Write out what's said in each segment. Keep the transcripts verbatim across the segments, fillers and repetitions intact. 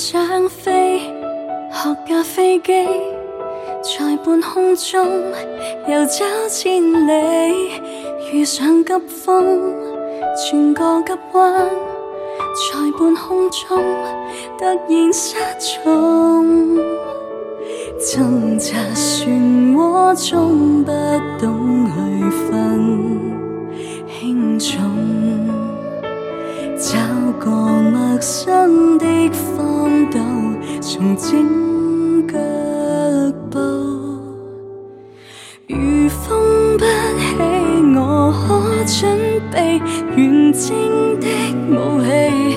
想飛，學架飛機，在半空中遊走千里，遇上急風，轉個急彎，在半空中突然失蹤，掙扎漩渦中不懂去分輕重，找個陌生的荒島重整腳步，如風不起我可準備完整的武器，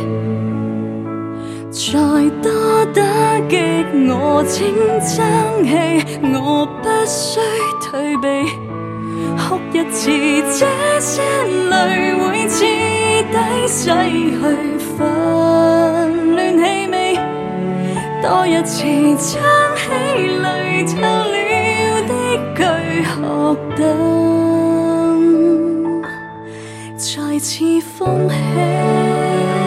再多打擊我請爭氣，我不需退避，哭一次這些淚會徹底洗去紛亂氣味，多一次撐起淚透了的軀殼等再次風起。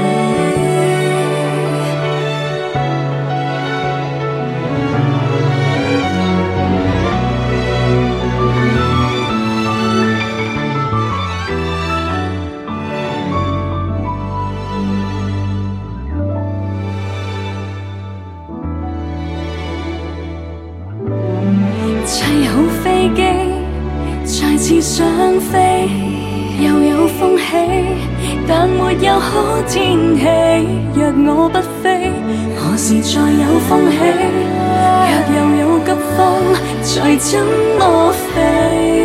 砌好飛機，再次想飛，又有風起，但沒有好天氣。若我不飛，何時再有風起？若又有急風，再怎麼飛？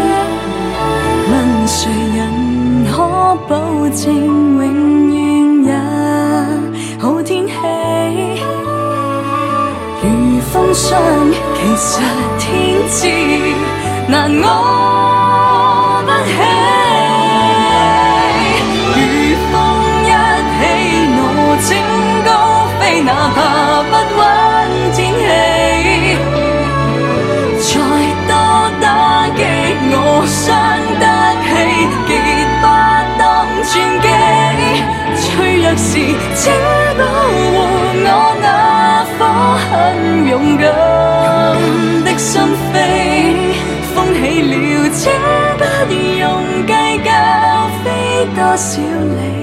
問誰人可保證永遠也好天氣？如風霜，其實天知難我不起。如風一起，我請高飛，哪怕不穩天氣。再多打擊，我傷得起，結不當傳奇。脆弱時，請保護我那顆很勇敢的心扉，風起了，請不用計較飛多少里。